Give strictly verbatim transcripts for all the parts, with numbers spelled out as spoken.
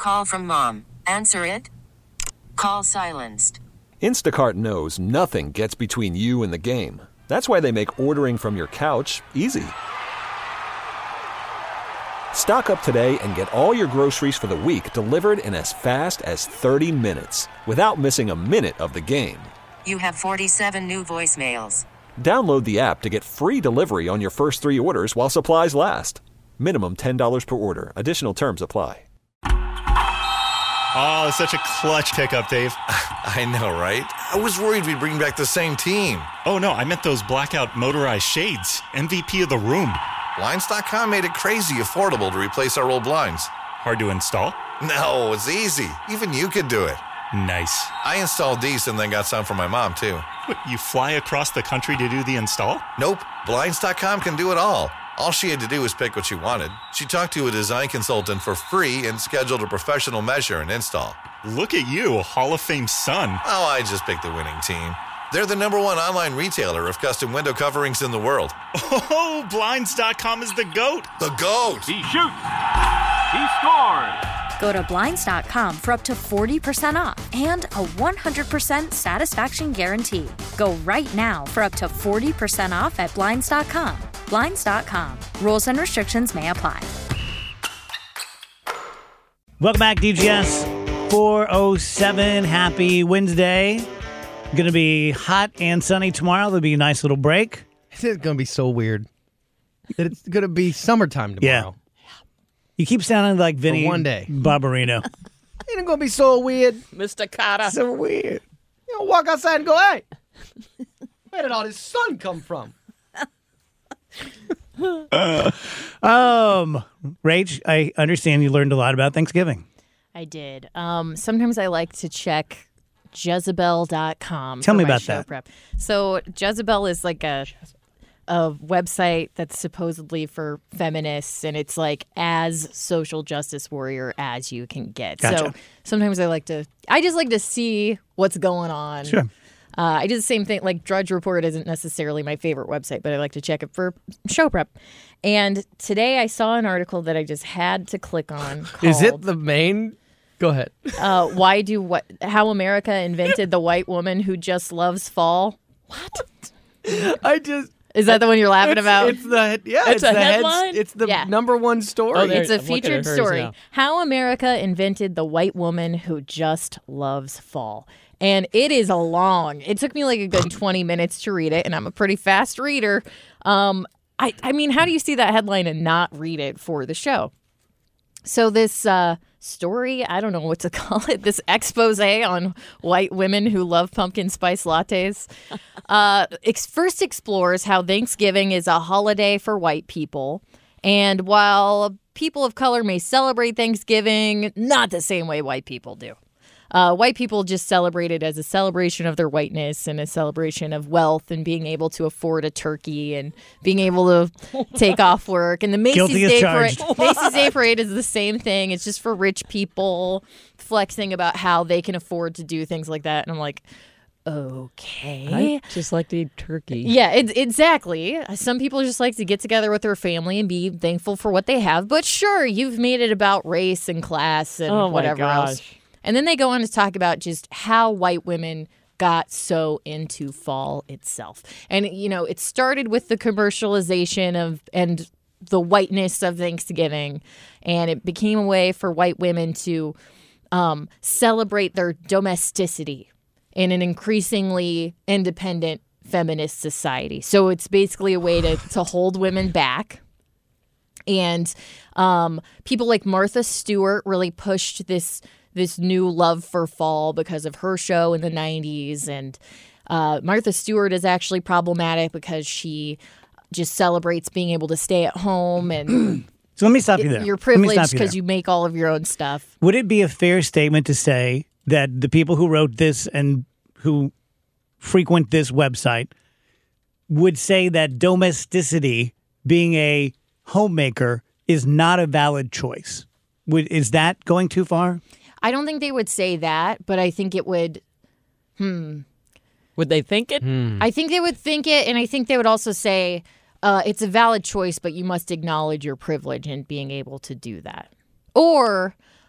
Call from mom. Answer it. Call silenced. Instacart knows nothing gets between you and the game. That's why they make ordering from your couch easy. Stock up today and get all your groceries for the week delivered in as fast as thirty minutes without missing a minute of the game. You have forty-seven new voicemails. Download the app to get free delivery on your first three orders while supplies last. Minimum ten dollars per order. Additional terms apply. Oh, such a clutch pickup, Dave. I know, right? I was worried we'd bring back the same team. Oh, no, I meant those blackout motorized shades. M V P of the room. Blinds dot com made it crazy affordable to replace our old blinds. Hard to install? No, it's easy. Even you could do it. Nice. I installed these and then got some for my mom, too. What, you fly across the country to do the install? Nope. Blinds dot com can do it all. All she had to do was pick what she wanted. She talked to a design consultant for free and scheduled a professional measure and install. Look at you, Hall of Fame son. Oh, I just picked the winning team. They're the number one online retailer of custom window coverings in the world. Oh, Blinds dot com is the GOAT. The GOAT. He shoots. He scores. Go to Blinds dot com for up to forty percent off and a one hundred percent satisfaction guarantee. Go right now for up to forty percent off at Blinds dot com. Blinds dot com. Rules and restrictions may apply. Welcome back, D G S four oh seven. Happy Wednesday. Going to be hot and sunny tomorrow. There'll be a nice little break. It's going to be so weird that it's going to be summertime tomorrow. Yeah. You keep sounding like Vinny For one day. Barbarino. Ain't going to be so weird. Mister Carter. So weird. You know, walk outside and go, hey, where did all this sun come from? uh, um, Rach, I understand you learned a lot about Thanksgiving. I did. Um, sometimes I like to check Jezebel dot com. Tell for me my about show that. Prep. So Jezebel is like a a website that's supposedly for feminists, and it's like as social justice warrior as you can get. Gotcha. So sometimes I like to, I just like to see what's going on. Sure. Uh, I did the same thing. Like Drudge Report isn't necessarily my favorite website, but I like to check it for show prep. And today I saw an article that I just had to click on. Called, Is it the main? Go ahead. uh, why do what? How America invented the white woman who just loves fall. What? I just. Is that the one you're laughing it's, about? It's the yeah. It's It's, a the headline? Heads, it's the Yeah. number one story. Oh, it's a I'm looking featured at hers story. now. How America invented the white woman who just loves fall. And it is a long. It took me like a good twenty minutes to read it, and I'm a pretty fast reader. Um, I, I mean, how do you see that headline and not read it for the show? So this uh, story, I don't know what to call it, this expose on white women who love pumpkin spice lattes, uh, ex- first explores how Thanksgiving is a holiday for white people. And while people of color may celebrate Thanksgiving, not the same way white people do. Uh, white people just celebrate it as a celebration of their whiteness and a celebration of wealth and being able to afford a turkey and being able to take off work. And the Macy's Guilty as Day charged. Parade, Macy's Day Parade is the same thing. It's just for rich people flexing about how they can afford to do things like that. And I'm like, okay. I just like to eat turkey. Yeah, it, exactly. Some people just like to get together with their family and be thankful for what they have. But sure, you've made it about race and class and Oh my whatever else. gosh. And then they go on to talk about just how white women got so into fall itself. And, you know, it started with the commercialization of and the whiteness of Thanksgiving. And it became a way for white women to um, celebrate their domesticity in an increasingly independent feminist society. So it's basically a way to, to hold women back. And um, people like Martha Stewart really pushed this this new love for fall because of her show in the nineties. And uh, Martha Stewart is actually problematic because she just celebrates being able to stay at home and So let me stop you there. you're Let me stop privileged you because there. you make all of your own stuff. Would it be a fair statement to say that the people who wrote this and who frequent this website would say that domesticity, being a homemaker, is not a valid choice? Would, is that going too far? I don't think they would say that, but I think it would. Hmm. Would they think it? I think they would think it, and I think they would also say uh, it's a valid choice, but you must acknowledge your privilege in being able to do that. Or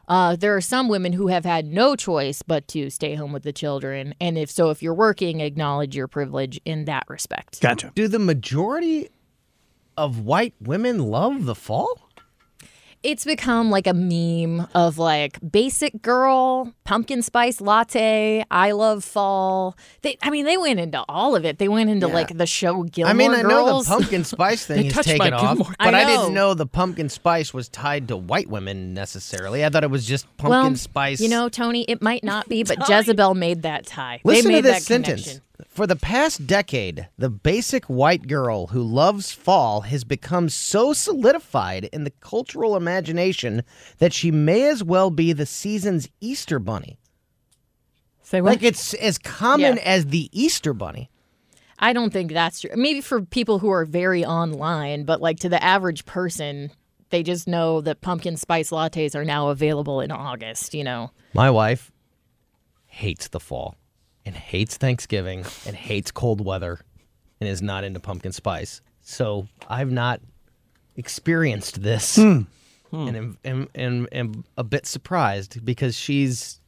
Uh, there are some women who have had no choice but to stay home with the children. And if so, if you're working, acknowledge your privilege in that respect. Gotcha. Do the majority of white women love the fall? It's become like a meme of like basic girl, pumpkin spice latte, I love fall. They, I mean, they went into all of it. They went into Yeah. like the show Gilmore I mean, I know Girls. the pumpkin spice thing They is touched taken my off, Gilmore but I I, know. didn't know the pumpkin spice was tied to white women necessarily. I thought it was just pumpkin well, spice. You know, Tony, it might not be, but Jezebel made that tie. Listen they made to this that sentence. connection. For the past decade, the basic white girl who loves fall has become so solidified in the cultural imagination that she may as well be the season's Easter bunny. Say what? Like it's as common Yeah. as the Easter bunny. I don't think that's true. Maybe for people who are very online, but like to the average person, they just know that pumpkin spice lattes are now available in August, you know. My wife hates the fall and hates Thanksgiving and hates cold weather and is not into pumpkin spice. So I've not experienced this and am, am, am, am a bit surprised because she's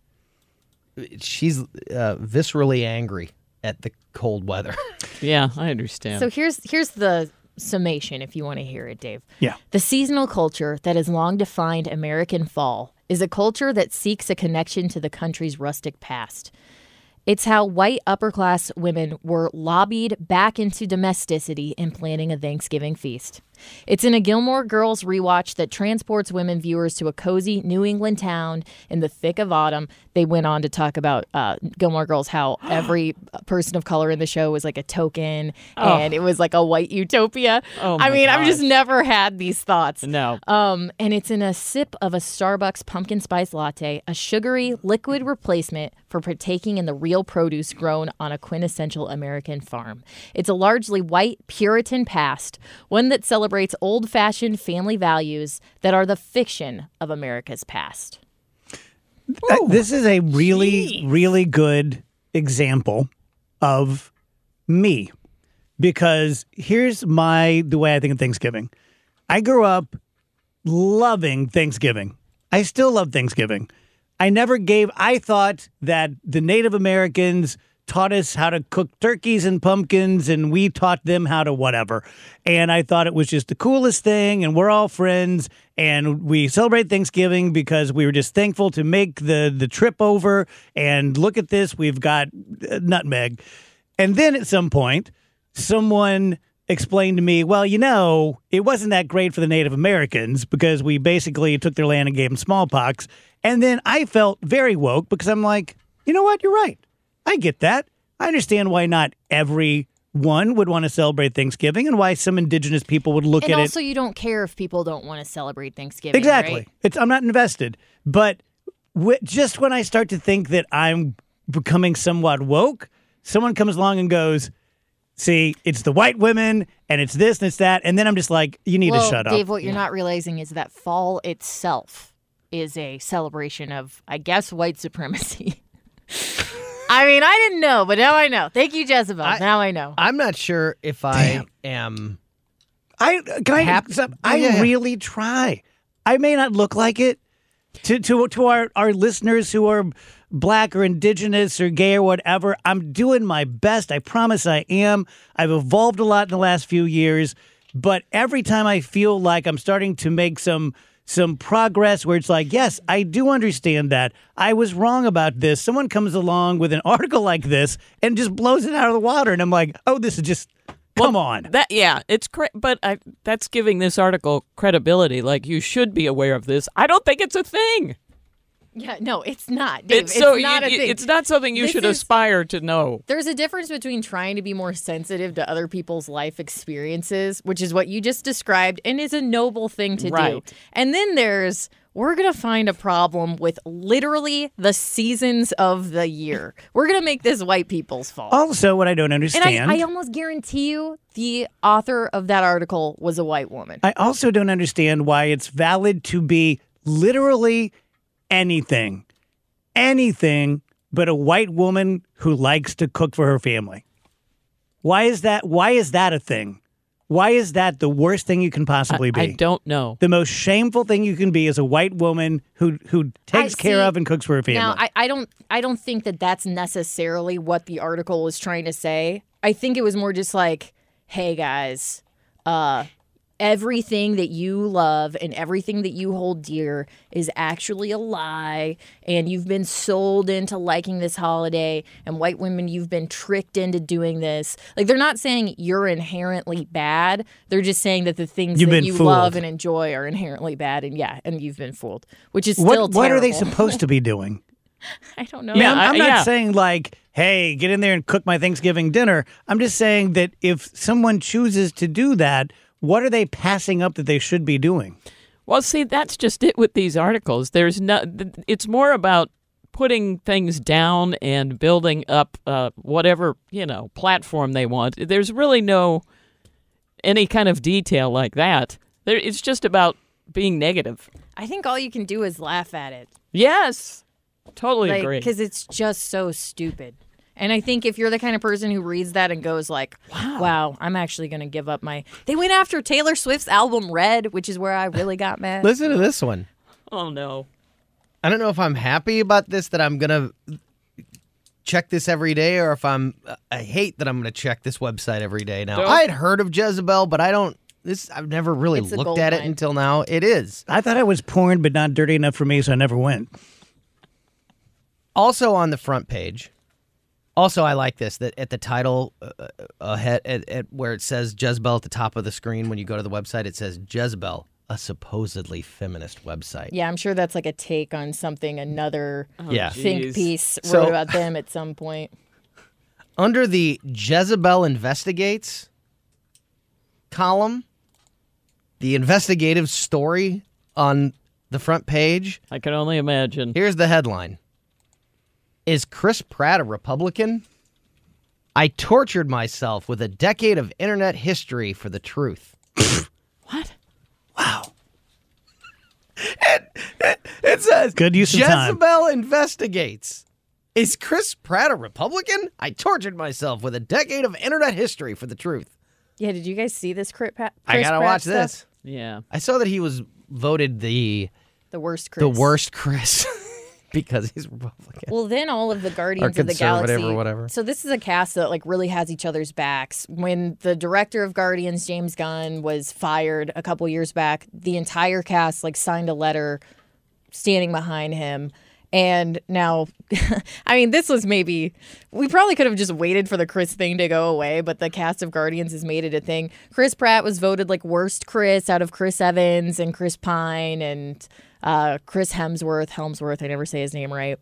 she's uh, viscerally angry at the cold weather. Yeah, I understand. So here's here's the summation if you want to hear it, Dave. Yeah. The seasonal culture that has long defined American fall is a culture that seeks a connection to the country's rustic past. It's how white upper-class women were lobbied back into domesticity in planning a Thanksgiving feast. It's in a Gilmore Girls rewatch that transports women viewers to a cozy New England town in the thick of autumn. They went on to talk about uh, Gilmore Girls, how every person of color in the show was like a token, Oh. and it was like a white utopia. Oh I my mean, I've just gosh. never had these thoughts. No. Um, and it's in a sip of a Starbucks pumpkin spice latte, a sugary liquid replacement for partaking in the real produce grown on a quintessential American farm. It's a largely white Puritan past, one that celebrates old-fashioned family values that are the fiction of America's past. Uh, this is a really, really good example of me because here's my the way I think of Thanksgiving. I grew up loving Thanksgiving. I still love Thanksgiving. I never gave. I thought that the Native Americans taught us how to cook turkeys and pumpkins, and we taught them how to whatever. And I thought it was just the coolest thing, and we're all friends, and we celebrate Thanksgiving because we were just thankful to make the, the trip over, and look at this, we've got uh, nutmeg. And then at some point, someone explained to me, well, you know, it wasn't that great for the Native Americans because we basically took their land and gave them smallpox. And then I felt very woke because I'm like, you know what, you're right. I get that. I understand why not everyone would want to celebrate Thanksgiving and why some indigenous people would look And at also, it. you don't care if people don't want to celebrate Thanksgiving. Exactly. Right? It's I'm not invested. But w- just when I start to think that I'm becoming somewhat woke, someone comes along and goes, see, it's the white women and it's this and it's that. And then I'm just like, you need well, to shut up. Dave, what you're not realizing is that fall itself is a celebration of, I guess, white supremacy. I mean, I didn't know, but now I know. Thank you, Jezebel. I- now I know. I'm not sure if I am. I can I, Hap- I Yeah. really try. I may not look like it to to to our, our listeners who are black or indigenous or gay or whatever. I'm doing my best. I promise I am. I've evolved a lot in the last few years, but every time I feel like I'm starting to make some some progress where it's like, yes, I do understand that. I was wrong about this. Someone comes along with an article like this and just blows it out of the water. And I'm like, oh, this is just, come Well, on. That yeah, it's cra- but I, that's giving this article credibility. Like you should be aware of this. I don't think it's a thing. Yeah, no, it's not, Dave. It's It's, so not you- a thing. it's not something you This should is- aspire to know. There's a difference between trying to be more sensitive to other people's life experiences, which is what you just described, and is a noble thing to do. Right. And then there's, we're going to find a problem with literally the seasons of the year. We're going to make this white people's fault. Also, what I don't and understand. I, I almost guarantee you the author of that article was a white woman. I also don't understand why it's valid to be literally anything, anything but a white woman who likes to cook for her family. Why is that? Why is that a thing? Why is that the worst thing you can possibly I, be? I don't know. The most shameful thing you can be is a white woman who who takes I care see- of and cooks for her family. Now, I, I don't I don't think that that's necessarily what the article was trying to say. I think it was more just like, hey guys, uh, everything that you love and everything that you hold dear is actually a lie, and you've been sold into liking this holiday, and white women, you've been tricked into doing this. Like, they're not saying you're inherently bad. They're just saying that the things You've that been you fooled. love and enjoy are inherently bad, and yeah, and you've been fooled, which is still what terrible. what are they supposed to be doing? I don't know. I mean, Yeah, I'm, I'm I- not yeah. saying like, hey, get in there and cook my Thanksgiving dinner. I'm just saying that if someone chooses to do that, what are they passing up that they should be doing? Well, see, that's just it with these articles. There's no. It's more about putting things down and building up uh, whatever you know platform they want. There's really no any kind of detail like that. There, it's just about being negative. I think all you can do is laugh at it. Yes, totally Like, agree. because it's just so stupid. And I think if you're the kind of person who reads that and goes like, wow, I'm actually going to give up my... They went after Taylor Swift's album Red, which is where I really got mad. Listen to this one. Oh no. I don't know if I'm happy about this, that I'm going to check this every day, or if I'm, I hate that I'm going to check this website every day now. Don't- I had heard of Jezebel, but I don't, this, I've never really It's a looked gold at it mine. until now. It is. I thought it was porn, but not dirty enough for me, so I never went. Also on the front page, also I like this, that at the title, uh, uh, ahead, at, at where it says Jezebel at the top of the screen, when you go to the website, it says Jezebel, a supposedly feminist website. Yeah, I'm sure that's like a take on something another Yeah. think Jeez. piece wrote So- about them at some point. Under the Jezebel Investigates column, the investigative story on the front page, I can only imagine. here's the headline. Is Chris Pratt a Republican? I tortured myself with a decade of internet history for the truth. What? Wow. It says, Good use of time. Jezebel Investigates. Is Chris Pratt a Republican? I tortured myself with a decade of internet history for the truth. Yeah, did you guys see this Chris Pratt? I gotta watch stuff? this. Yeah. I saw that he was voted the The worst Chris. the worst Chris because he's Republican. Well, then all of the Guardians Or of the conservative Galaxy or whatever. So this is a cast that like really has each other's backs. When the director of Guardians, James Gunn, was fired a couple years back, the entire cast like signed a letter standing behind him. And now, I mean, this was maybe, we probably could have just waited for the Chris thing to go away, but the cast of Guardians has made it a thing. Chris Pratt was voted like worst Chris out of Chris Evans and Chris Pine and uh, Chris Hemsworth, Helmsworth, I never say his name right.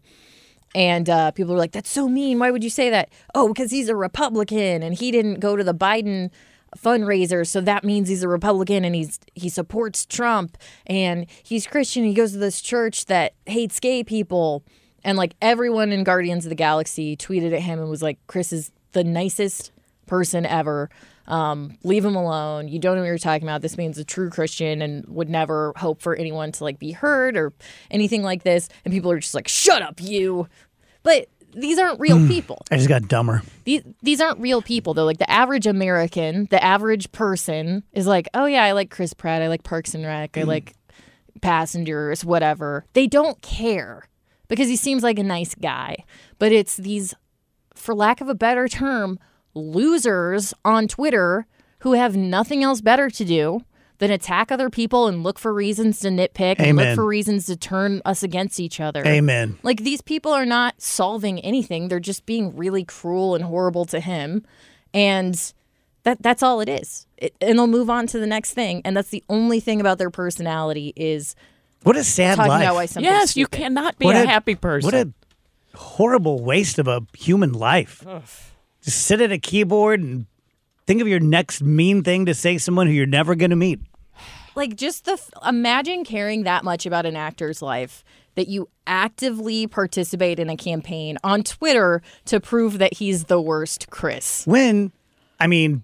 And uh, people were like, that's so mean. Why would you say that? Oh, because he's a Republican and he didn't go to the Biden fundraiser, so that means he's a Republican and he's he supports Trump and he's Christian. He goes to this church that hates gay people. And like everyone in Guardians of the Galaxy tweeted at him and was like, Chris is the nicest person ever. Um, leave him alone. You don't know what you're talking about. This means a true Christian and would never hope for anyone to like be hurt or anything like this. And people are just like, shut up, you. But these aren't real people. I just got dumber. These these aren't real people though. Like the average American, the average person is like, oh yeah, I like Chris Pratt, I like Parks and Rec, I like Passengers, whatever. They don't care because he seems like a nice guy. But it's these, for lack of a better term, losers on Twitter who have nothing else better to do than attack other people and look for reasons to nitpick and Amen. look for reasons to turn us against each other. Amen. Like, these people are not solving anything. They're just being really cruel and horrible to him. And that that's all it is. It, and they'll move on to the next thing. And that's the only thing about their personality is What a sad talking life. about why something's Yes, you stupid. cannot be What a, a- happy person. What a horrible waste of a human life. Just sit at a keyboard and think of your next mean thing to say to someone who you're never going to meet. Like, just the f- imagine caring that much about an actor's life that you actively participate in a campaign on Twitter to prove that he's the worst Chris. When, I mean,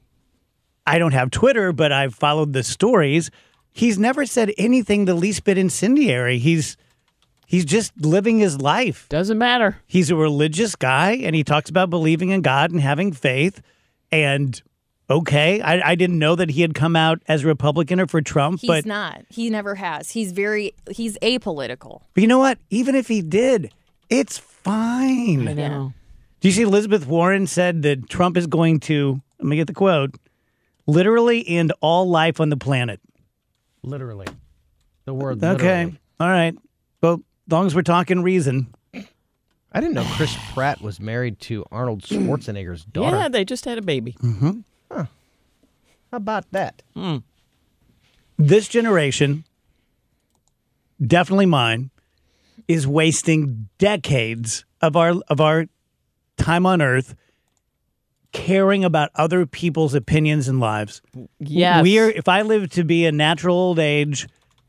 I don't have Twitter, but I've followed the stories. He's never said anything the least bit incendiary. He's he's just living his life. Doesn't matter. He's a religious guy, and he talks about believing in God and having faith. And okay. I, I didn't know that he had come out as a Republican or for Trump. He's but, not. He never has. He's very, he's apolitical. But you know what? Even if he did, it's fine. I know. Do you see Elizabeth Warren said that Trump is going to, let me get the quote, literally end all life on the planet. Literally. The word Okay. literally. All right. Well, as long as we're talking reason. I didn't know Chris Pratt was married to Arnold Schwarzenegger's daughter. Yeah, they just had a baby. Mm-hmm. Huh. How about that? Mm. This generation, definitely mine, is wasting decades of our of our time on Earth caring about other people's opinions and lives. Yes. We are, if I live to be a natural old age,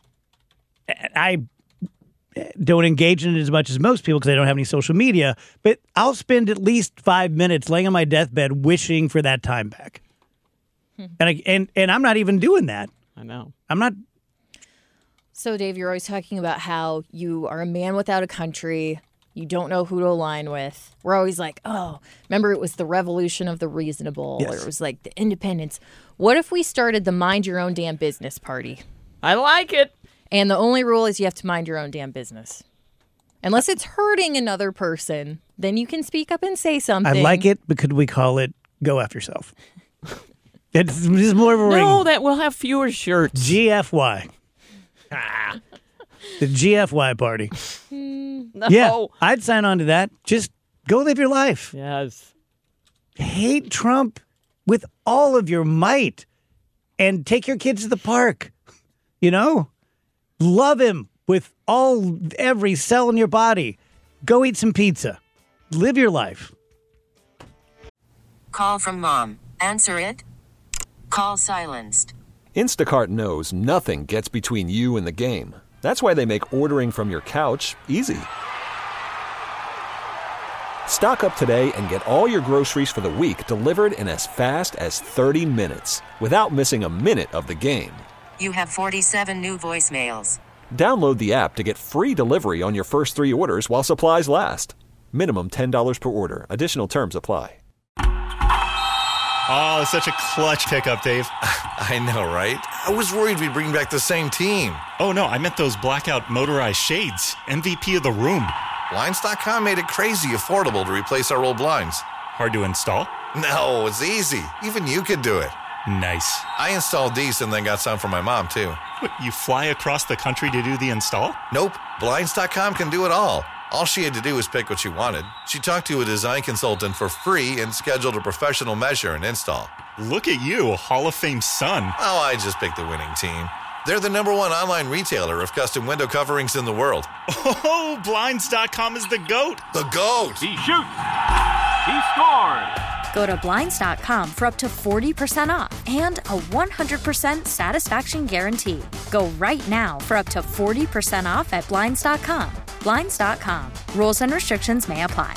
I don't engage in it as much as most people because I don't have any social media, but I'll spend at least five minutes laying on my deathbed wishing for that time back. Hmm. And, I, and and I'm not even doing that. I know. I'm not. So, Dave, you're always talking about how you are a man without a country. You don't know who to align with. We're always like, oh, remember it was the revolution of the reasonable, Yes. or it was like the independence. What if we started the mind your own damn business party? I like it. And the only rule is you have to mind your own damn business. Unless it's hurting another person, then you can speak up and say something. I like it, but could we call it "Go F Yourself"? It's just more of a ring. No, that will have fewer shirts. G F Y. The G F Y party. No. Yeah, I'd sign on to that. Just go live your life. Yes. Hate Trump with all of your might and take your kids to the park. You know? Love him with all every cell in your body. Go eat some pizza. Live your life. Call from mom. Answer it. Call silenced. Instacart knows nothing gets between you and the game. That's why they make ordering from your couch easy. Stock up today and get all your groceries for the week delivered in as fast as thirty minutes without missing a minute of the game. You have forty-seven new voicemails. Download the app to get free delivery on your first three orders while supplies last. Minimum ten dollars per order. Additional terms apply. Oh, such a clutch pickup, Dave. I know, right? I was worried we'd bring back the same team. Oh, no, I meant those blackout motorized shades. M V P of the room. Blinds dot com made it crazy affordable to replace our old blinds. Hard to install? No, it's easy. Even you could do it. Nice. I installed these and then got some for my mom, too. What, you fly across the country to do the install? Nope. Blinds dot com can do it all. All she had to do was pick what she wanted. She talked to a design consultant for free and scheduled a professional measure and install. Look at you, Hall of Fame son. Oh, I just picked the winning team. They're the number one online retailer of custom window coverings in the world. Oh, Blinds dot com is the GOAT. The GOAT! He shoots. He scores. Go to Blinds dot com for up to forty percent off and a one hundred percent satisfaction guarantee. Go right now for up to forty percent off at Blinds dot com. Blinds dot com. Rules and restrictions may apply.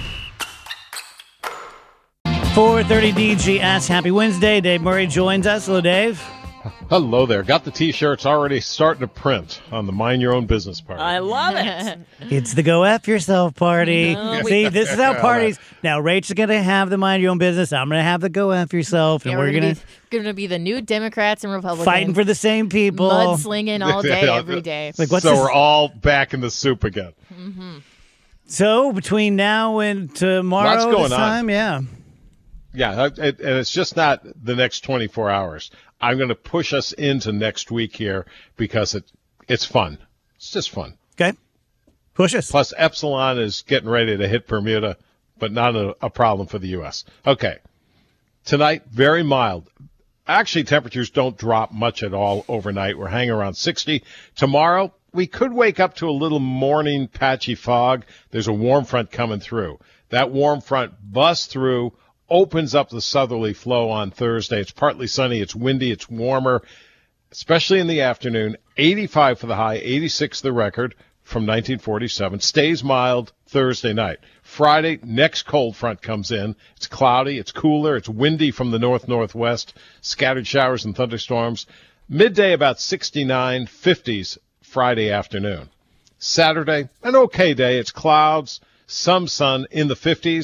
four thirty D G S. Happy Wednesday. Dave Murray joins us. Hello, Dave. Hello there. Got the T-shirts already starting to print on the Mind Your Own Business party. I love it. It's the Go F Yourself party. No, we- See, this is how parties. Now, Rachel's going to have the Mind Your Own Business. I'm going to have the Go F Yourself. Yeah, and we're we're gonna, going be, gonna be the new Democrats and to Republicans. fighting for the same people. Mudslinging all day, every day. Like, what's so this- we're all back in the soup again. Mm-hmm. So, between now and tomorrow, Lots going this on. time, yeah. Yeah, it, and it's just not the next twenty-four hours. I'm going to push us into next week here because it it's fun. It's just fun. Okay. Push us. Plus, Epsilon is getting ready to hit Bermuda, but not a, a problem for the U S. Okay. Tonight, very mild. Actually, temperatures don't drop much at all overnight. We're hanging around sixty. Tomorrow, we could wake up to a little morning patchy fog. There's a warm front coming through. That warm front busts through, opens up the southerly flow on Thursday. It's partly sunny. It's windy. It's warmer, especially in the afternoon. eighty-five for the high, eighty-six the record from nineteen forty-seven. Stays mild Thursday night. Friday, next cold front comes in. It's cloudy. It's cooler. It's windy from the north-northwest. Scattered showers and thunderstorms. Midday about sixty-nine, fifties Friday afternoon. Saturday, an okay day. It's clouds, some sun in the fifties.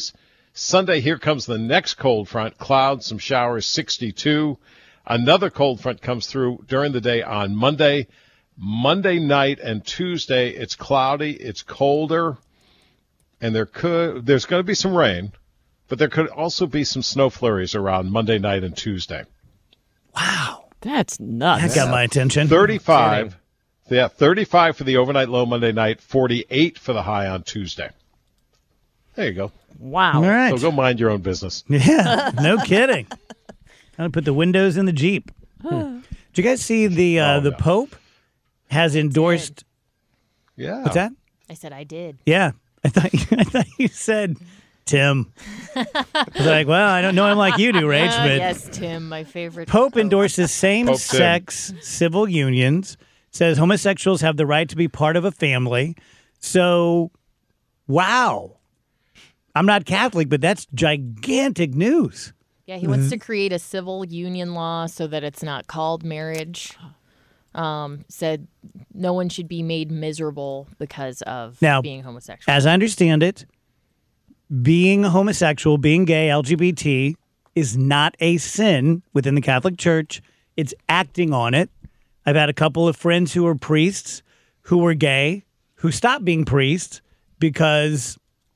Sunday, here comes the next cold front. Clouds, some showers, sixty-two. Another cold front comes through during the day on Monday. Monday night and Tuesday, it's cloudy, it's colder, and there could there's going to be some rain, but there could also be some snow flurries around Monday night and Tuesday. Wow. That's nuts. That got my attention. thirty-five. Yeah, thirty-five for the overnight low Monday night, forty-eight for the high on Tuesday. There you go. Wow. All right. So go mind your own business. Yeah, no kidding. I'm going to put the windows in the Jeep. Hmm. Did you guys see the uh, Oh, the no. Pope has endorsed? Yeah. What's that? I said I did. Yeah. I thought you, I thought you said Tim. I was like, well, I don't know him like you do, Rach, Ah, but yes, Tim, my favorite. Pope endorses same-sex civil unions, says homosexuals have the right to be part of a family. So, wow. I'm not Catholic, but that's gigantic news. Yeah, he wants to create a civil union law so that it's not called marriage. Um, said no one should be made miserable because of Now, being homosexual. As I understand it, being homosexual, being gay, L G B T is not a sin within the Catholic Church. It's acting on it. I've had a couple of friends who are priests who were gay who stopped being priests because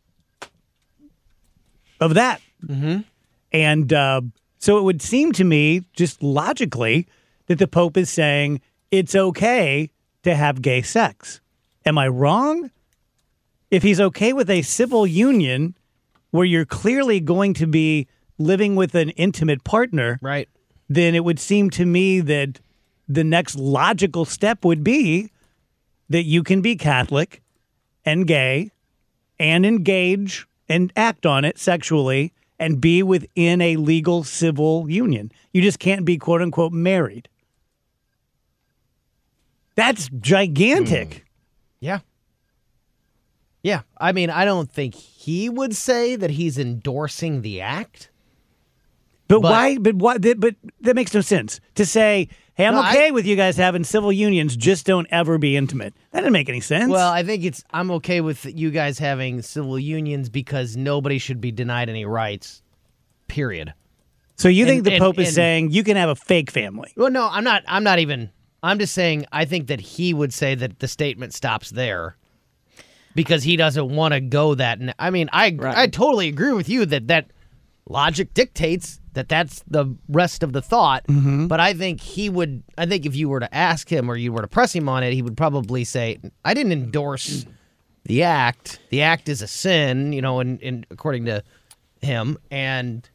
of that. Mm-hmm. And uh, so it would seem to me, just logically, that the Pope is saying it's okay to have gay sex. Am I wrong? If he's okay with a civil union where you're clearly going to be living with an intimate partner, right, then it would seem to me that the next logical step would be that you can be Catholic and gay and engage and act on it sexually and be within a legal civil union. You just can't be, quote unquote, married. That's gigantic. Mm. Yeah. Yeah. I mean, I don't think he would say that he's endorsing the act. But, but why? But why? But that makes no sense to say, "Hey, I'm no, okay I, with you guys having civil unions. Just don't ever be intimate." That doesn't make any sense. Well, I think it's I'm okay with you guys having civil unions because nobody should be denied any rights. Period. So you think and, the and, Pope is and, saying you can have a fake family? Well, no, I'm not. I'm not even. I'm just saying. I think that he would say that the statement stops there because he doesn't want to go that. I mean, I right. I totally agree with you that that logic dictates that that's the rest of the thought. Mm-hmm. But I think he would, I think if you were to ask him or you were to press him on it, he would probably say, I didn't endorse the act. The act is a sin, you know, and, and according to him. And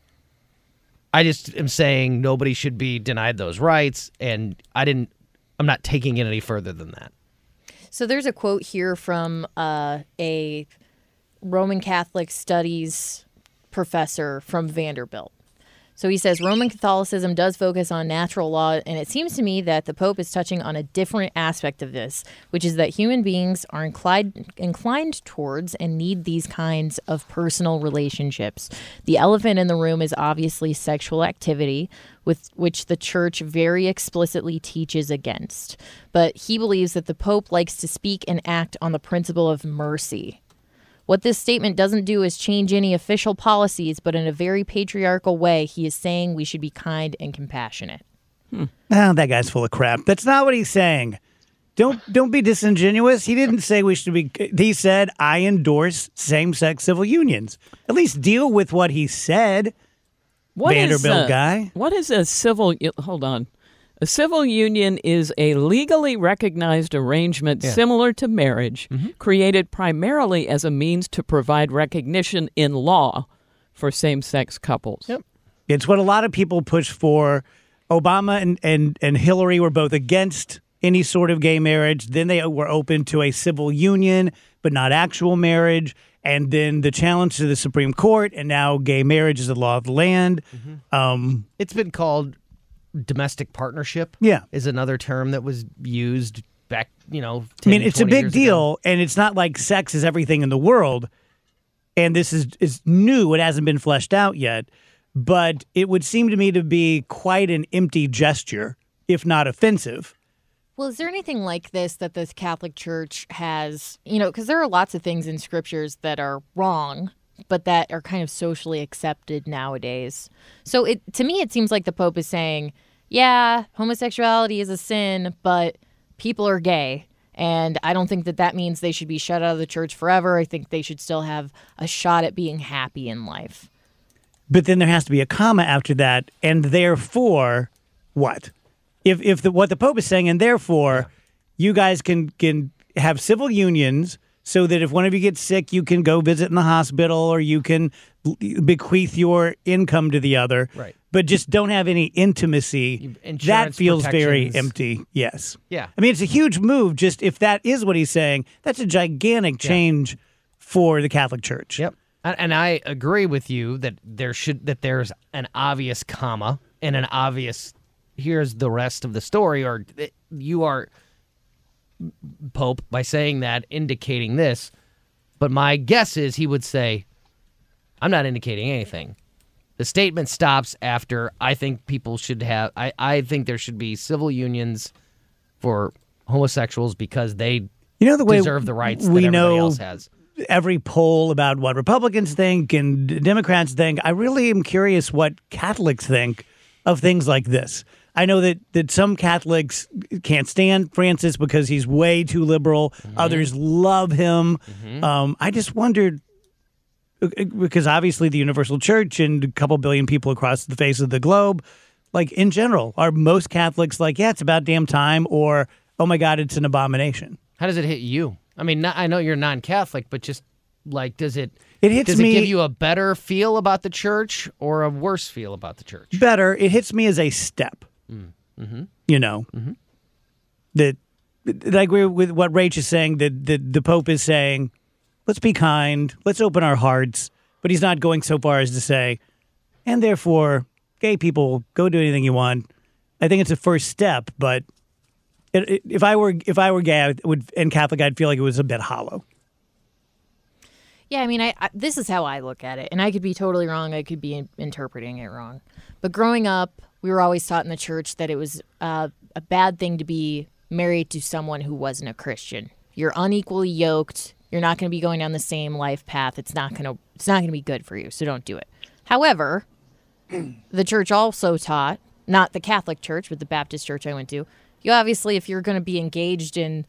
I just am saying nobody should be denied those rights. And I didn't, I'm not taking it any further than that. So there's a quote here from uh, a Roman Catholic studies professor from Vanderbilt. So he says, Roman Catholicism does focus on natural law, and it seems to me that the Pope is touching on a different aspect of this, which is that human beings are inclined, inclined towards and need these kinds of personal relationships. The elephant in the room is obviously sexual activity, with which the Church very explicitly teaches against. But he believes that the Pope likes to speak and act on the principle of mercy. What this statement doesn't do is change any official policies, but in a very patriarchal way, he is saying we should be kind and compassionate. Hmm. Oh, that guy's full of crap. That's not what he's saying. Don't don't be disingenuous. He didn't say we should be. He said, I endorse same-sex civil unions. At least deal with what he said, what Vanderbilt is a, guy. What is a civil... Hold on. A civil union is a legally recognized arrangement yeah. similar to marriage, mm-hmm. created primarily as a means to provide recognition in law for same-sex couples. Yep. It's what a lot of people push for. Obama and, and, and Hillary were both against any sort of gay marriage. Then they were open to a civil union, but not actual marriage. And then the challenge to the Supreme Court, and now gay marriage is the law of the land. Mm-hmm. Um, it's been called... domestic partnership yeah. is another term that was used back, you know, I ten, mean, it's a big deal, ago. And it's not like sex is everything in the world, and this is, is new. It hasn't been fleshed out yet, but it would seem to me to be quite an empty gesture, if not offensive. Well, is there anything like this that the Catholic Church has, you know, because there are lots of things in scriptures that are wrong but that are kind of socially accepted nowadays. So it to me, it seems like the Pope is saying, yeah, homosexuality is a sin, but people are gay. And I don't think that that means they should be shut out of the church forever. I think they should still have a shot at being happy in life. But then there has to be a comma after that, and therefore, what? If if the, what the Pope is saying, and therefore, you guys can can have civil unions so that if one of you gets sick, you can go visit in the hospital, or you can bequeath your income to the other. Right. But just don't have any intimacy. Insurance that feels very protections. empty. Yes. Yeah. I mean, it's a huge move. Just if that is what he's saying, that's a gigantic change for the Catholic Church. Yep. And and I agree with you that there should that there's an obvious comma and an obvious here's the rest of the story, or you are, Pope, by saying that, indicating this. But my guess is he would say, I'm not indicating anything. The statement stops after I think people should have, I, I think there should be civil unions for homosexuals because they you know the way deserve the rights that we everybody know else has. Every poll about what Republicans think and Democrats think. I really am curious what Catholics think of things like this. I know that, that some Catholics can't stand Francis because he's way too liberal. Mm-hmm. Others love him. Mm-hmm. Um, I just wondered, because obviously the Universal Church and a couple billion people across the face of the globe, like in general, are most Catholics like, yeah, it's about damn time, or, oh my God, it's an abomination. How does it hit you? I mean, not, I know you're non-Catholic, but just like, does it, it hits does me, it give you a better feel about the church or a worse feel about the church? Better. It hits me as a step. Mm-hmm. You know, mm-hmm. that, that I agree with what Rach is saying, that, that the Pope is saying, let's be kind, let's open our hearts, but he's not going so far as to say, and therefore, gay people, go do anything you want. I think it's a first step, but it, it, if I were if I were gay I would and Catholic, I'd feel like it was a bit hollow. Yeah, I mean, I, I this is how I look at it, and I could be totally wrong. I could be in, interpreting it wrong. But growing up, we were always taught in the church that it was uh, a bad thing to be married to someone who wasn't a Christian. You're unequally yoked. You're not going to be going down the same life path. It's not going to it's not going to be good for you, so don't do it. However, the church also taught, not the Catholic Church, but the Baptist church I went to, you obviously, if you're going to be engaged in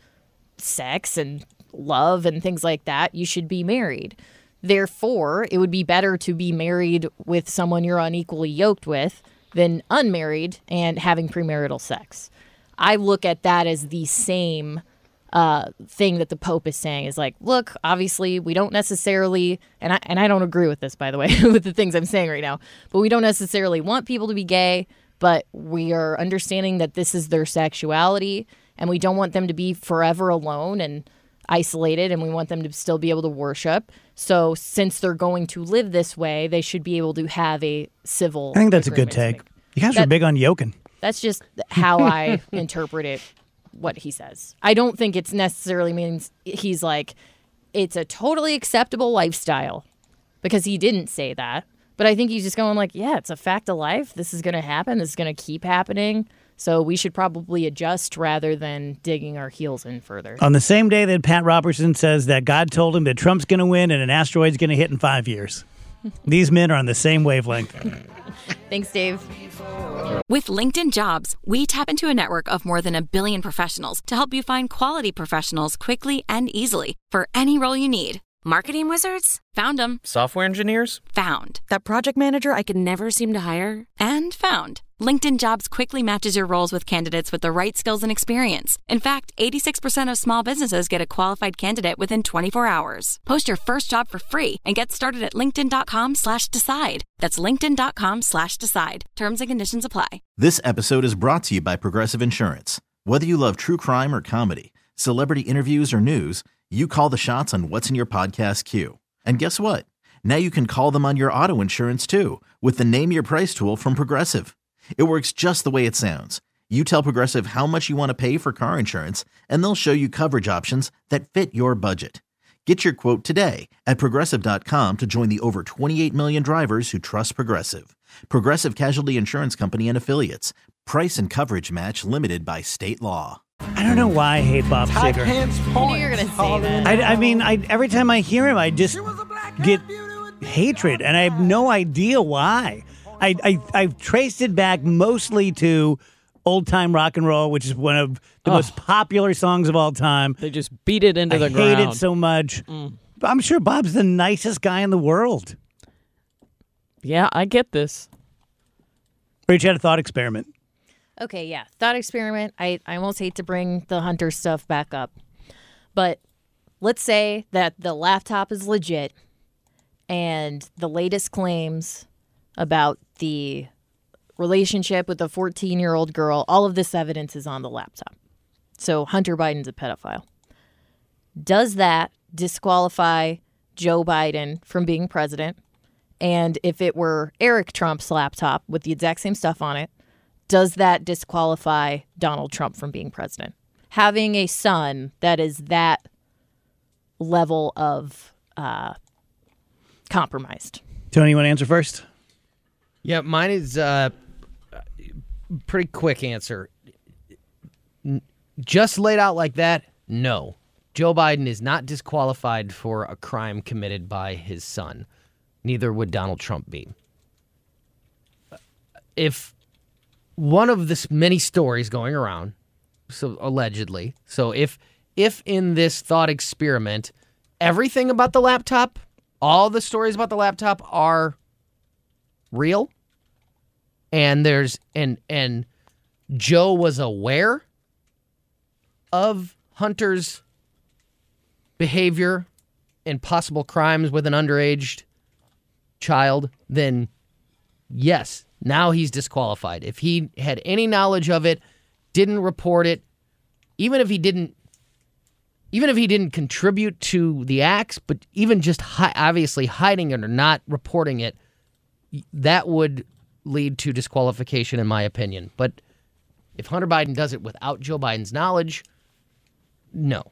sex and love and things like that, you should be married. Therefore, it would be better to be married with someone you're unequally yoked with than unmarried and having premarital sex. I look at that as the same uh, thing that the Pope is saying is like, look, obviously we don't necessarily, and I, and I don't agree with this, by the way, with the things I'm saying right now, but we don't necessarily want people to be gay, but we are understanding that this is their sexuality and we don't want them to be forever alone and isolated, and we want them to still be able to worship. So since they're going to live this way, they should be able to have a civil I think that's a good take. You guys that, are big on yoking. That's just how I interpret it, what he says. I don't think it's necessarily means he's like, it's a totally acceptable lifestyle, because he didn't say that. But I think he's just going like, yeah, it's a fact of life. This is going to happen. This is going to keep happening. So we should probably adjust rather than digging our heels in further. On the same day that Pat Robertson says that God told him that Trump's going to win and an asteroid's going to hit in five years. These men are on the same wavelength. Thanks, Dave. With LinkedIn Jobs, we tap into a network of more than a billion professionals to help you find quality professionals quickly and easily for any role you need. Marketing wizards? Found them. Software engineers? Found. That project manager I could never seem to hire? And found. LinkedIn Jobs quickly matches your roles with candidates with the right skills and experience. In fact, eighty-six percent of small businesses get a qualified candidate within twenty-four hours. Post your first job for free and get started at linkedin.com slash decide. That's linkedin.com slash decide. Terms and conditions apply. This episode is brought to you by Progressive Insurance. Whether you love true crime or comedy, celebrity interviews or news, you call the shots on what's in your podcast queue. And guess what? Now you can call them on your auto insurance too with the Name Your Price tool from Progressive. It works just the way it sounds. You tell Progressive how much you want to pay for car insurance, and they'll show you coverage options that fit your budget. Get your quote today at Progressive dot com to join the over twenty-eight million drivers who trust Progressive. Progressive Casualty Insurance Company and Affiliates. Price and coverage match limited by state law. I don't know why I hate Bob I Seger. knew you were going to say that. I, I mean, I, every time I hear him, I just get hatred, and I have no idea why. I, I I've traced it back mostly to old time rock and roll, which is one of the Oh. most popular songs of all time. They just beat it into I the hate ground. it so much. Mm. But I'm sure Bob's the nicest guy in the world. Yeah, I get this. Rach had a thought experiment. Okay, yeah. Thought experiment. I, I almost hate to bring the Hunter stuff back up. But let's say that the laptop is legit and the latest claims about the relationship with the fourteen-year-old girl, all of this evidence is on the laptop. So Hunter Biden's a pedophile. Does that disqualify Joe Biden from being president? And if it were Eric Trump's laptop with the exact same stuff on it, does that disqualify Donald Trump from being president? Having a son that is that level of uh, compromised. Tony, you want to answer first? Yeah, mine is uh, pretty quick answer. N- Just laid out like that, no. Joe Biden is not disqualified for a crime committed by his son. Neither would Donald Trump be. If one of the many stories going around, so allegedly, so if if in this thought experiment, everything about the laptop, all the stories about the laptop are real, and there's and and Joe was aware of Hunter's behavior and possible crimes with an underage child, then yes, now he's disqualified. If he had any knowledge of it, didn't report it, even if he didn't even if he didn't contribute to the acts, but even just hi- obviously hiding it or not reporting it, that would lead to disqualification in my opinion. But if Hunter Biden does it without Joe Biden's knowledge, no.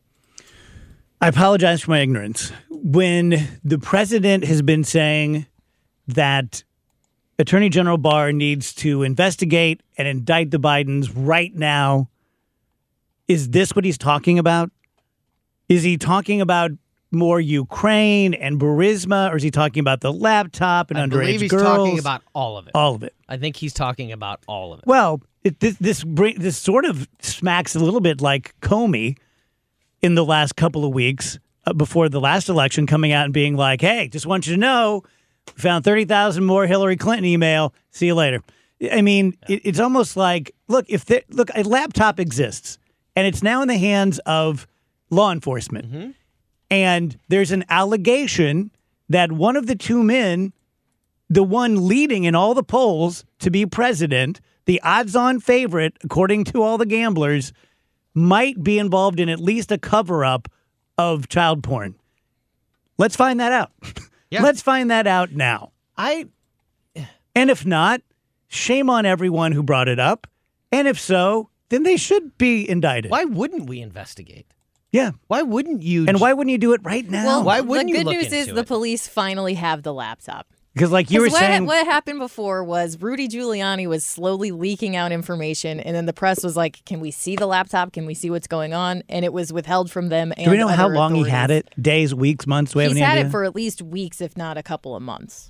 I apologize for my ignorance. When the president has been saying that Attorney General Barr needs to investigate and indict the Bidens right now, is this what he's talking about? Is he talking about more Ukraine and Burisma, or is he talking about the laptop and I underage believe he's girls? talking about all of it. All of it. I think he's talking about all of it. Well, it, this this bring, this sort of smacks a little bit like Comey in the last couple of weeks uh, before the last election, coming out and being like, "Hey, just want you to know, we found thirty thousand more Hillary Clinton email. See you later." I mean, yeah. it, it's almost like, look, if there, look, a laptop exists and it's now in the hands of law enforcement, mm-hmm. and there's an allegation that one of the two men, the one leading in all the polls to be president, the odds-on favorite, according to all the gamblers, might be involved in at least a cover-up of child porn. Let's find that out. Yeah. Let's find that out now. I, and if not, shame on everyone who brought it up. And if so, then they should be indicted. Why wouldn't we investigate? Yeah. Why wouldn't you? And why wouldn't you do it right now? Well, why wouldn't the you good look news is into the it? police finally have the laptop. Because like you were what, saying... What happened before was Rudy Giuliani was slowly leaking out information, and then the press was like, can we see the laptop? Can we see what's going on? And it was withheld from them. And do we know how long authorities. he had it? Days, weeks, months? Do we have He's any had idea? it for at least weeks, if not a couple of months.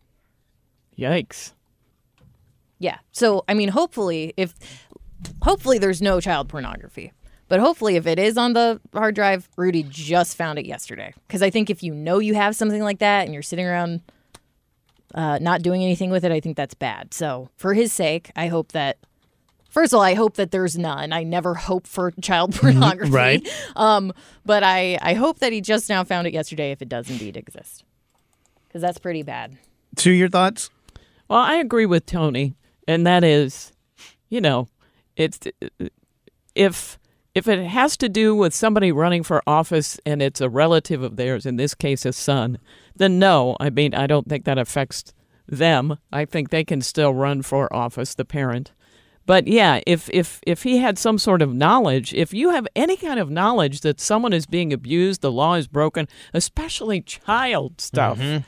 Yikes. Yeah. So, I mean, hopefully, if hopefully there's no child pornography. But hopefully, if it is on the hard drive, Rudy just found it yesterday. Because I think if you know you have something like that and you're sitting around uh, not doing anything with it, I think that's bad. So for his sake, I hope that, first of all, I hope that there's none. I never hope for child pornography. Right. Um, but I, I hope that he just now found it yesterday if it does indeed exist. Because that's pretty bad. Sue, your thoughts? Well, I agree with Tony. And that is, you know, it's if... If it has to do with somebody running for office and it's a relative of theirs, in this case a son, then no. I mean, I don't think that affects them. I think they can still run for office, the parent. But yeah, if if if he had some sort of knowledge, if you have any kind of knowledge that someone is being abused, the law is broken, especially child stuff, mm-hmm.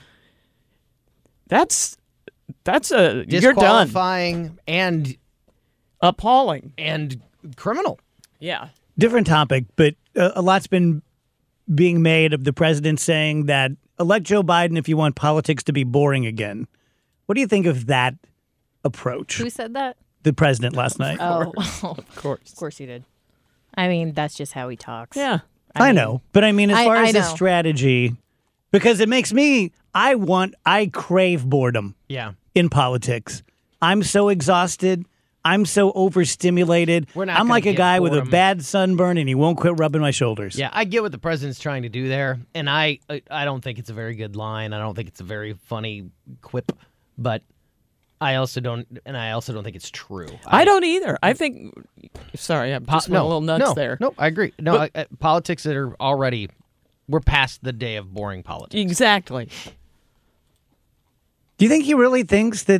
that's that's a you're done. Disqualifying and appalling and criminal. Yeah. Different topic, but uh, a lot's been being made of the president saying that elect Joe Biden if you want politics to be boring again. What do you think of that approach? Who said that? The president last night. Oh, of course. Of course he did. I mean, that's just how he talks. Yeah. I, I mean, know. But I mean, as far I, as I a strategy, because it makes me, I want, I crave boredom Yeah. in politics. I'm so exhausted. I'm so overstimulated. We're not I'm gonna like a get guy with a boredom. bad sunburn and he won't quit rubbing my shoulders. Yeah, I get what the president's trying to do there, and I I- I don't think it's a very good line. I don't think it's a very funny quip, but I also don't, and I also don't think it's true. I don't either. I think. Sorry, I just went no, a little nuts no, there. No, I agree. No, But- I, I- politics that are already, we're past the day of boring politics. Exactly. Do you think he really thinks that?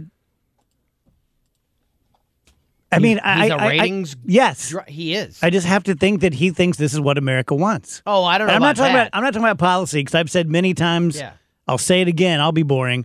I mean, He's- I, he's a I- I- ratings yes, dr- he is. I just have to think that he thinks this is what America wants. Oh, I don't know I'm about not talking that. about. I'm not talking about policy because I've said many times. Yeah. I'll say it again. I'll be boring.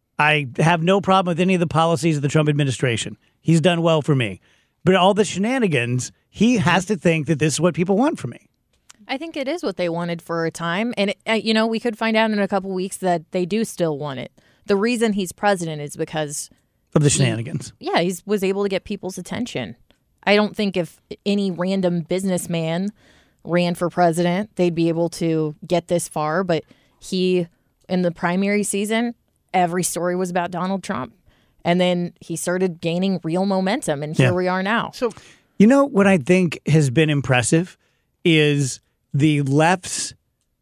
I have no problem with any of the policies of the Trump administration. He's done well for me, but all the shenanigans, he has to think that this is what people want from me. I think it is what they wanted for a time. And, it, uh, you know, we could find out in a couple weeks that they do still want it. The reason he's president is because Of the shenanigans. yeah, he was able to get people's attention. I don't think if any random businessman ran for president, they'd be able to get this far. But he, in the primary season, every story was about Donald Trump. And then he started gaining real momentum, and here Yeah. we are now. So, You know what I think has been impressive is the left's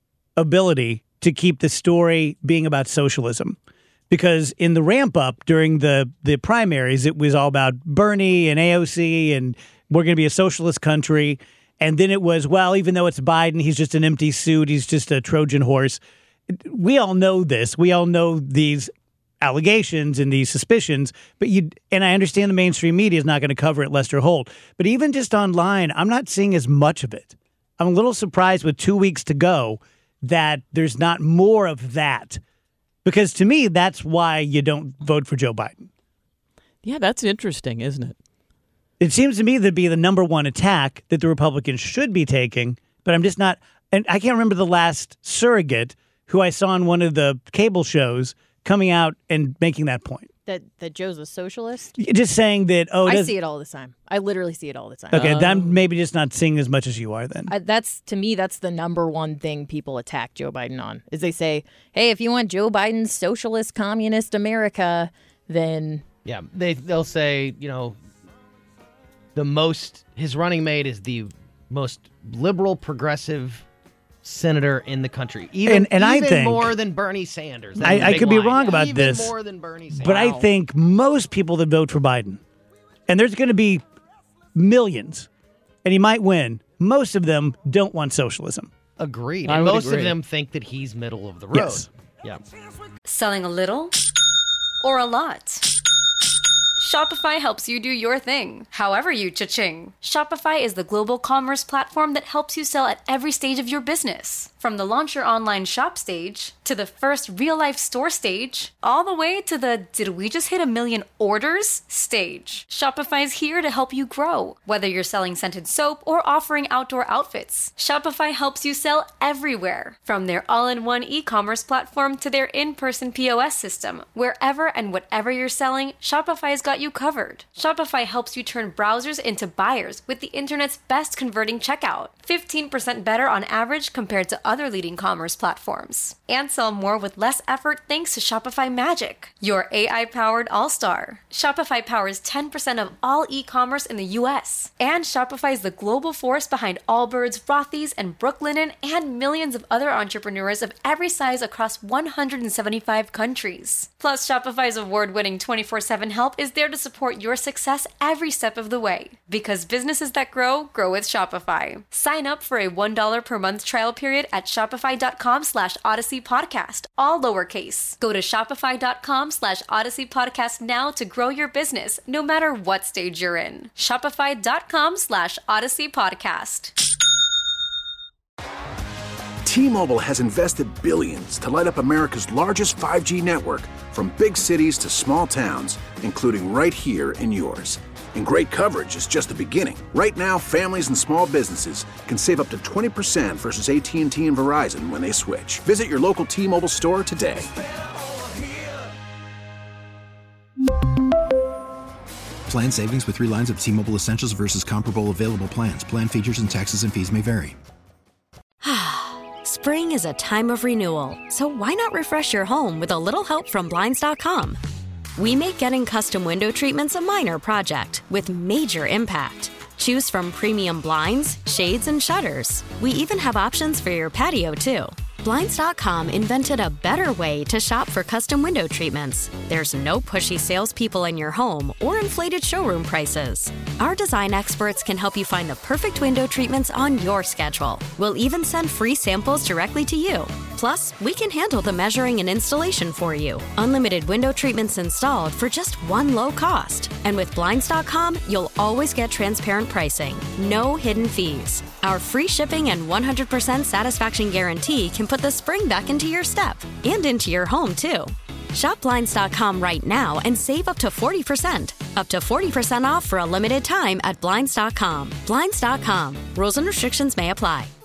ability to keep the story being about socialism. Because in the ramp up during the, the primaries, it was all about Bernie and A O C and we're going to be a socialist country. And then it was, well, even though it's Biden, he's just an empty suit. He's just a Trojan horse. We all know this. We all know these allegations and these suspicions. But you and I understand the mainstream media is not going to cover it, Lester Holt. But even just online, I'm not seeing as much of it. I'm a little surprised with two weeks to go that there's not more of that. Because to me, that's why you don't vote for Joe Biden. Yeah, that's interesting, isn't it? It seems to me to be the number one attack that the Republicans should be taking, but I'm just not. And I can't remember the last surrogate who I saw on one of the cable shows coming out and making that point. That that Joe's a socialist? Just saying that, oh, I does- see it all the time. I literally see it all the time. Okay, then I'm maybe just not seeing as much as you are then. I, that's to me, that's the number one thing people attack Joe Biden on is they say, "Hey, if you want Joe Biden's socialist, communist America, then yeah, they they'll say, you know, the most his running mate is the most liberal progressive senator in the country, even And- and I even think- more than Bernie Sanders. That's I, the I big could be line. wrong about even this, more than Bernie Sanders. but I think most people that vote for Biden, and there's going to be millions, and he might win, most of them don't want socialism. Agreed. I And would most agree. of them think that he's middle of the road. Yes. Yeah. Selling a little or a lot? Shopify helps you do your thing, however you cha-ching. Shopify is the global commerce platform that helps you sell at every stage of your business. From the launch your online shop stage, to the first real-life store stage, all the way to the did we just hit a million orders stage. Shopify's here to help you grow. Whether you're selling scented soap or offering outdoor outfits, Shopify helps you sell everywhere. From their all-in-one e-commerce platform to their in-person P O S system, wherever and whatever you're selling, Shopify's got you covered. Shopify helps you turn browsers into buyers with the internet's best converting checkout. fifteen percent better on average compared to other leading commerce platforms. And sell more with less effort thanks to Shopify Magic, your A I-powered all-star. Shopify powers ten percent of all e-commerce in the U S. And Shopify is the global force behind Allbirds, Rothy's, and Brooklinen, and millions of other entrepreneurs of every size across one hundred seventy-five countries. Plus, Shopify's award-winning twenty-four seven help is there to support your success every step of the way. Because businesses that grow, grow with Shopify. Sign up for a one dollar per month trial period at shopify.com slash Odyssey Podcast, all lowercase. Go to shopify.com slash Odyssey Podcast now to grow your business, no matter what stage you're in. Shopify.com slash Odyssey Podcast. T-Mobile has invested billions to light up America's largest five G network, from big cities to small towns, including right here in yours. And great coverage is just the beginning. Right now, families and small businesses can save up to twenty percent versus A T and T and Verizon when they switch. Visit your local T-Mobile store today. Plan savings with three lines of T-Mobile Essentials versus comparable available plans. Plan features and taxes and fees may vary. Spring is a time of renewal, so why not refresh your home with a little help from Blinds dot com? We make getting custom window treatments a minor project with major impact. Choose from premium blinds, shades, and shutters. We even have options for your patio, too. Blinds dot com invented a better way to shop for custom window treatments. There's no pushy salespeople in your home or inflated showroom prices. Our design experts can help you find the perfect window treatments on your schedule. We'll even send free samples directly to you. Plus, we can handle the measuring and installation for you. Unlimited window treatments installed for just one low cost. And with Blinds dot com, you'll always get transparent pricing. No hidden fees. Our free shipping and one hundred percent satisfaction guarantee can put the spring back into your step and into your home, too. Shop Blinds dot com right now and save up to forty percent. Up to forty percent off for a limited time at Blinds dot com. Blinds dot com. Rules and restrictions may apply.